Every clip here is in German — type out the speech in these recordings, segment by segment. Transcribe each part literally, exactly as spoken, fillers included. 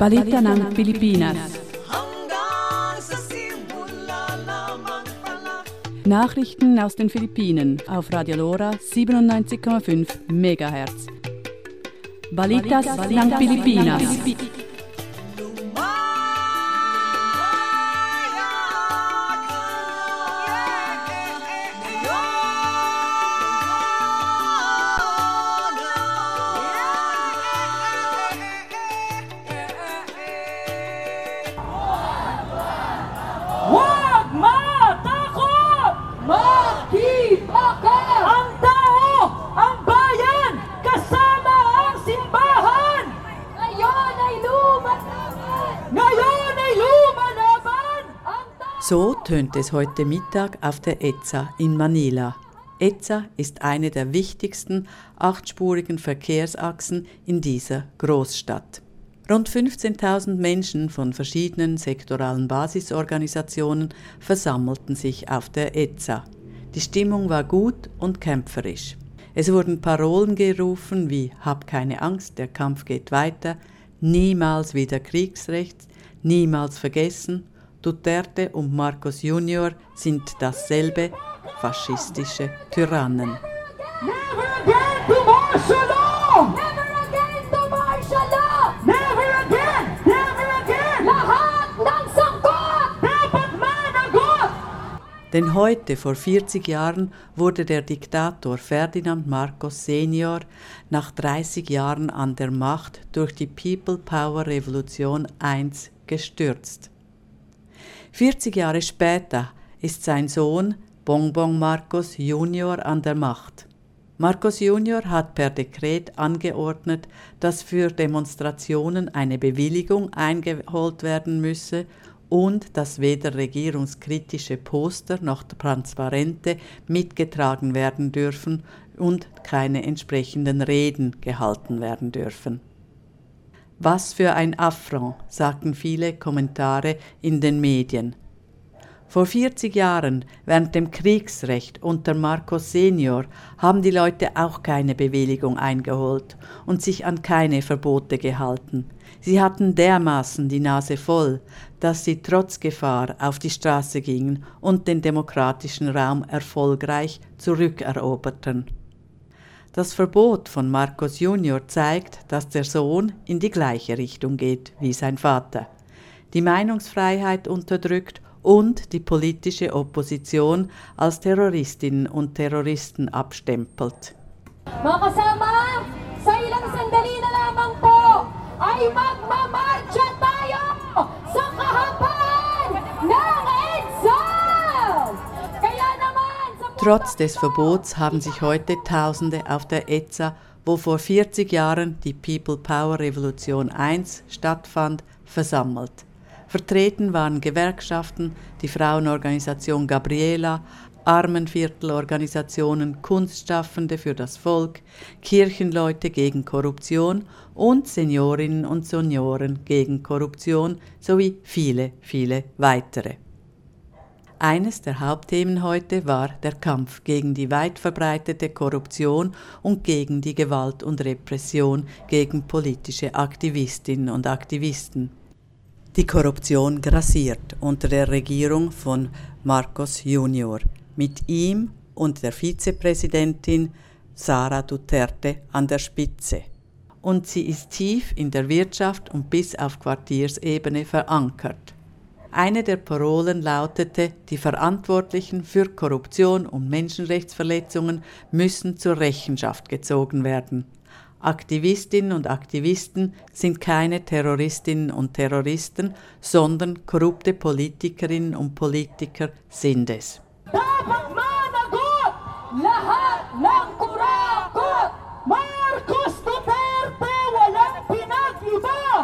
Balita ng Pilipinas. Nachrichten aus den Philippinen auf Radio Lora siebenundneunzig Komma fünf Megahertz. Balitas ng Pilipinas. So tönt es heute Mittag auf der E Z A in Manila. E Z A ist eine der wichtigsten achtspurigen Verkehrsachsen in dieser Großstadt. Rund fünfzehntausend Menschen von verschiedenen sektoralen Basisorganisationen versammelten sich auf der E Z A. Die Stimmung war gut und kämpferisch. Es wurden Parolen gerufen wie „Hab keine Angst, der Kampf geht weiter", „Niemals wieder Kriegsrecht", „Niemals vergessen", Duterte und Marcos Junior sind dasselbe, faschistische Tyrannen. Never again to martial law! Never again to martial law! Never again! Never again! Lahat ng sangkot! Dapat managot! Denn heute, vor vierzig Jahren, wurde der Diktator Ferdinand Marcos Senior nach dreißig Jahren an der Macht durch die People Power Revolution eins gestürzt. vierzig Jahre später ist sein Sohn Bongbong Marcos Junior an der Macht. Marcos Junior hat per Dekret angeordnet, dass für Demonstrationen eine Bewilligung eingeholt werden müsse und dass weder regierungskritische Poster noch Transparente mitgetragen werden dürfen und keine entsprechenden Reden gehalten werden dürfen. Was für ein Affront, sagten viele Kommentare in den Medien. Vor vierzig Jahren, während dem Kriegsrecht unter Marcos Senior, haben die Leute auch keine Bewilligung eingeholt und sich an keine Verbote gehalten. Sie hatten dermaßen die Nase voll, dass sie trotz Gefahr auf die Straße gingen und den demokratischen Raum erfolgreich zurückeroberten. Das Verbot von Marcos Junior zeigt, dass der Sohn in die gleiche Richtung geht wie sein Vater. Die Meinungsfreiheit unterdrückt und die politische Opposition als Terroristinnen und Terroristen abstempelt. Mga kasama, sa ilang sandali na lamang po ay magmamarcha tayo sa kahabaan ng E Z A! Kaya naman sa Trotz des Verbots haben sich heute Tausende auf der E Z A, wo vor vierzig Jahren die People Power Revolution eins stattfand, versammelt. Vertreten waren Gewerkschaften, die Frauenorganisation Gabriela, Armenviertelorganisationen, Kunstschaffende für das Volk, Kirchenleute gegen Korruption und Seniorinnen und Senioren gegen Korruption sowie viele, viele weitere. Eines der Hauptthemen heute war der Kampf gegen die weit verbreitete Korruption und gegen die Gewalt und Repression gegen politische Aktivistinnen und Aktivisten. Die Korruption grassiert unter der Regierung von Marcos Junior, mit ihm und der Vizepräsidentin Sara Duterte an der Spitze. Und sie ist tief in der Wirtschaft und bis auf Quartiersebene verankert. Eine der Parolen lautete, die Verantwortlichen für Korruption und Menschenrechtsverletzungen müssen zur Rechenschaft gezogen werden. Aktivistinnen und Aktivisten sind keine Terroristinnen und Terroristen, sondern korrupte Politikerinnen und Politiker sind es. dapat managot lahat ng kurakot. Marcos Duterte walang pinag-iba.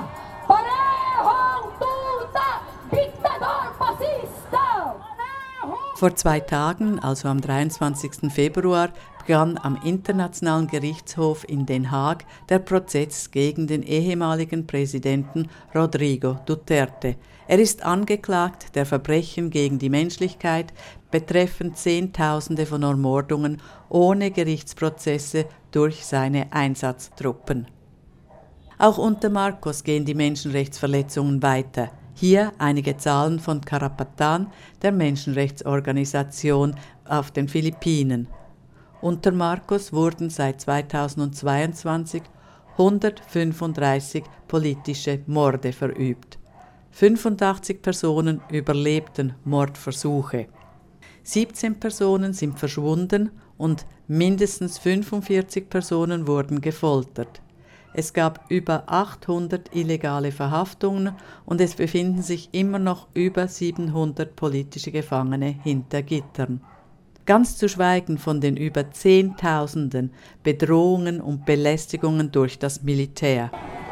Parehong tuta, diktador, fascista. Vor zwei Tagen, also am dreiundzwanzigsten Februar, begann am Internationalen Gerichtshof in Den Haag der Prozess gegen den ehemaligen Präsidenten Rodrigo Duterte. Er ist angeklagt der Verbrechen gegen die Menschlichkeit betreffend Zehntausende von Ermordungen ohne Gerichtsprozesse durch seine Einsatztruppen. Auch unter Marcos gehen die Menschenrechtsverletzungen weiter. Hier einige Zahlen von Karapatan, der Menschenrechtsorganisation auf den Philippinen. Unter Marcos wurden seit zweitausendzweiundzwanzig hundertfünfunddreißig politische Morde verübt. fünfundachtzig Personen überlebten Mordversuche. siebzehn Personen sind verschwunden und mindestens fünfundvierzig Personen wurden gefoltert. Es gab über achthundert illegale Verhaftungen und es befinden sich immer noch über siebenhundert politische Gefangene hinter Gittern. Ganz zu schweigen von den über Zehntausenden Bedrohungen und Belästigungen durch das Militär.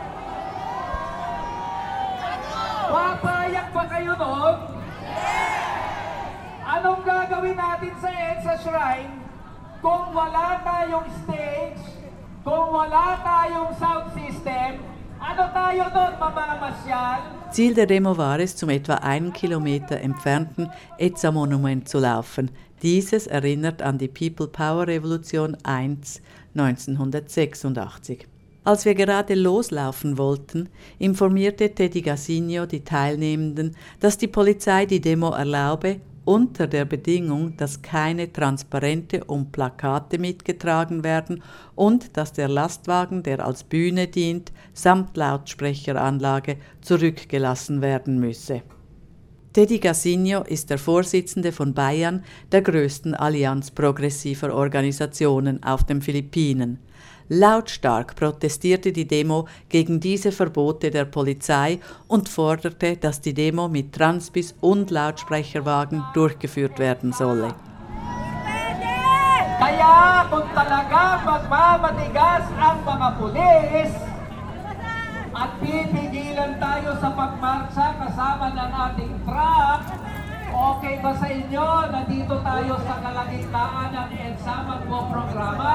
Papayag ba kayo noon? Anong gagawin natin sa EDSA Shrine kung wala tayong stage, kung wala tayong sound system? Ano tayo doon, mamamasyal? Ziel der Demo war es, zum etwa einen Kilometer entfernten EDSA-Monument zu laufen. Dieses erinnert an die People Power Revolution eins neunzehnhundertsechsundachtzig. Als wir gerade loslaufen wollten, informierte Teddy Gasinho die Teilnehmenden, dass die Polizei die Demo erlaube, unter der Bedingung, dass keine Transparente und Plakate mitgetragen werden und dass der Lastwagen, der als Bühne dient, samt Lautsprecheranlage zurückgelassen werden müsse. Teddy Gasinho ist der Vorsitzende von Bayan, der größten Allianz progressiver Organisationen auf den Philippinen. Lautstark protestierte die Demo gegen diese Verbote der Polizei und forderte, dass die Demo mit Transbis und Lautsprecherwagen durchgeführt werden solle. Kaya kung talaga magmamatigas ang mga pulis at pipigilan tayo sa pagmarcha kasama ng ating truck, okay ba sa inyo na dito tayo sa kalagitnaan ng EDSA magpo-programa?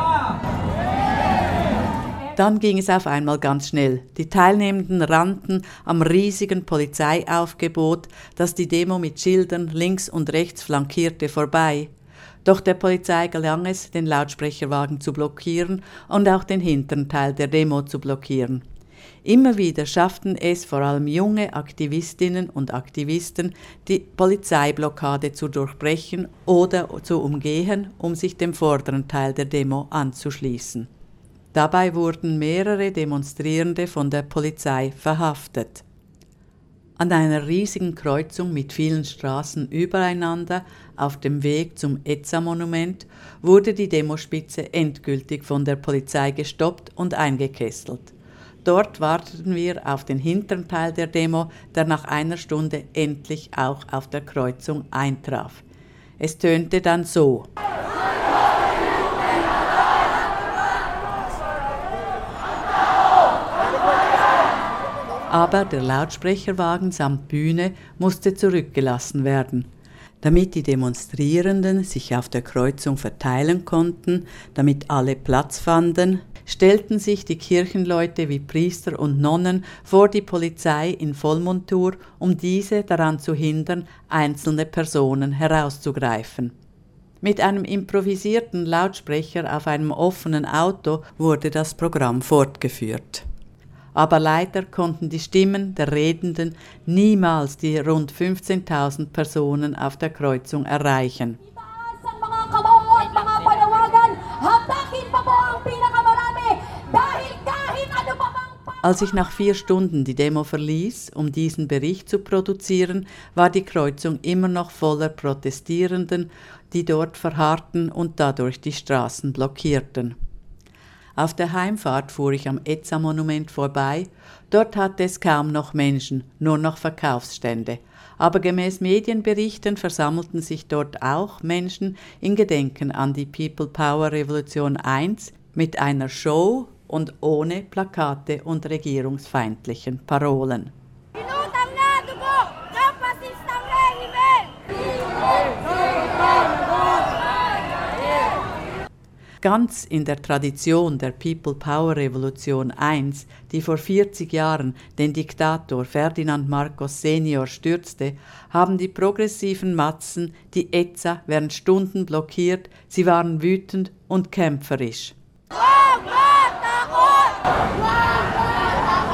Dann ging es auf einmal ganz schnell. Die Teilnehmenden rannten am riesigen Polizeiaufgebot, das die Demo mit Schildern links und rechts flankierte, vorbei. Doch der Polizei gelang es, den Lautsprecherwagen zu blockieren und auch den hinteren Teil der Demo zu blockieren. Immer wieder schafften es vor allem junge Aktivistinnen und Aktivisten, die Polizeiblockade zu durchbrechen oder zu umgehen, um sich dem vorderen Teil der Demo anzuschließen. Dabei wurden mehrere Demonstrierende von der Polizei verhaftet. An einer riesigen Kreuzung mit vielen Straßen übereinander auf dem Weg zum EDSA-Monument wurde die Demospitze endgültig von der Polizei gestoppt und eingekesselt. Dort warteten wir auf den hinteren Teil der Demo, der nach einer Stunde endlich auch auf der Kreuzung eintraf. Es tönte dann so. Aber der Lautsprecherwagen samt Bühne musste zurückgelassen werden. Damit die Demonstrierenden sich auf der Kreuzung verteilen konnten, damit alle Platz fanden, stellten sich die Kirchenleute wie Priester und Nonnen vor die Polizei in Vollmontur, um diese daran zu hindern, einzelne Personen herauszugreifen. Mit einem improvisierten Lautsprecher auf einem offenen Auto wurde das Programm fortgeführt. Aber leider konnten die Stimmen der Redenden niemals die rund fünfzehntausend Personen auf der Kreuzung erreichen. Als ich nach vier Stunden die Demo verließ, um diesen Bericht zu produzieren, war die Kreuzung immer noch voller Protestierenden, die dort verharrten und dadurch die Straßen blockierten. Auf der Heimfahrt fuhr ich am EDSA-Monument vorbei. Dort hatte es kaum noch Menschen, nur noch Verkaufsstände. Aber gemäß Medienberichten versammelten sich dort auch Menschen in Gedenken an die People Power Revolution eins mit einer Show und ohne Plakate und regierungsfeindlichen Parolen. Ganz in der Tradition der People Power Revolution eins, die vor vierzig Jahren den Diktator Ferdinand Marcos Senior stürzte, haben die progressiven Matzen die EDSA während Stunden blockiert, sie waren wütend und kämpferisch.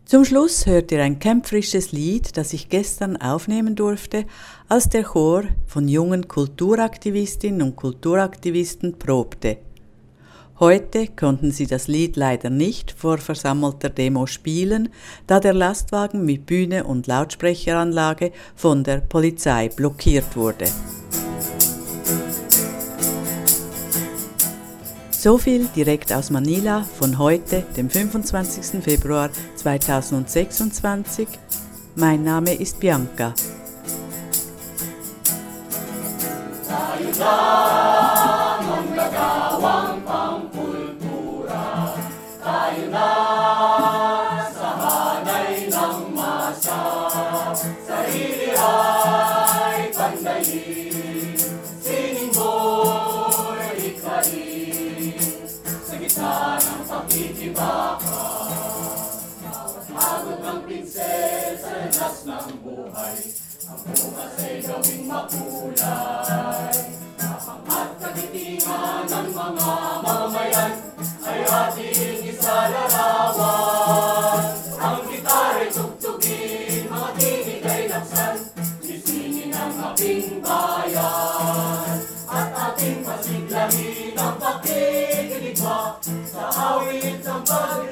Zum Schluss hört ihr ein kämpferisches Lied, das ich gestern aufnehmen durfte, als der Chor von jungen Kulturaktivistinnen und Kulturaktivisten probte. Heute konnten sie das Lied leider nicht vor versammelter Demo spielen, da der Lastwagen mit Bühne und Lautsprecheranlage von der Polizei blockiert wurde. So viel direkt aus Manila von heute, dem fünfundzwanzigsten Februar zweitausendsechsundzwanzig. Mein Name ist Bianca. Tayo na, manggagawang pangkultura. Tayo na, sa hanay ng masa. Sarili ay pandayin, sining mo'y ikhain. Sa gitna ng pakikibaka, bawat hagod ng pinsel sa landas ng buhay. Ang bukas ay gawing makulay. At kagitingan ng mga mamamayan ay ating isalarawan. Ang gitara'y tugtugin, mga tinig ay laksan, isingin ang ating bayan. At ating pasiglahin ang pakikiligma sa awit ng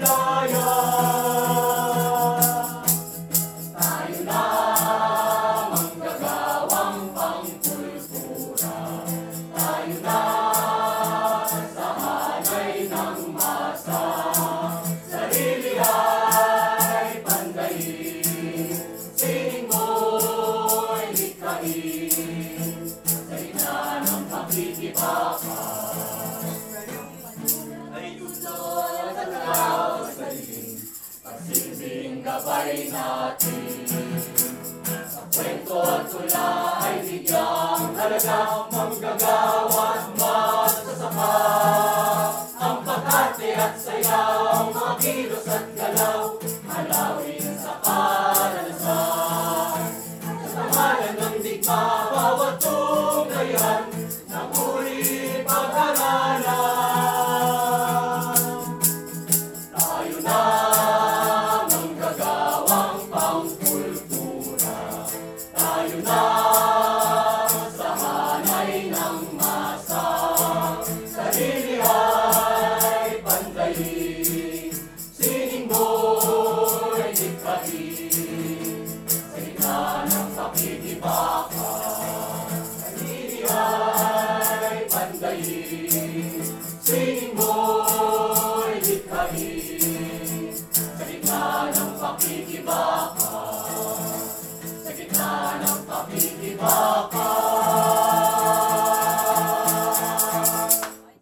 paglayan. Tayo na, manggagawang pangkultura. Tayo na, sa hanay ng masa. Sarili ay pandayin, sining mo'y likhain. Sa ina ng pakikibaka, ay usod at araw sa dilim, pagsilbing gabay natin. Sa kwento at tula ay bigyang halagang manggagawa't masasama. Ang pagkate at sayaw, mga kilos at galaw, halawin sa karanasan. Sa pangalan ng digma, bawat tunggayan, naguri pag-aralan. Tayo na, manggagawang pangkultura. Tayo na, sa hanay ng masa. Sarili ay pandayin, sining mo'y likhain. Sa gitna ng pakikibaka, sarili ay pandayin, sining mo'y likhain.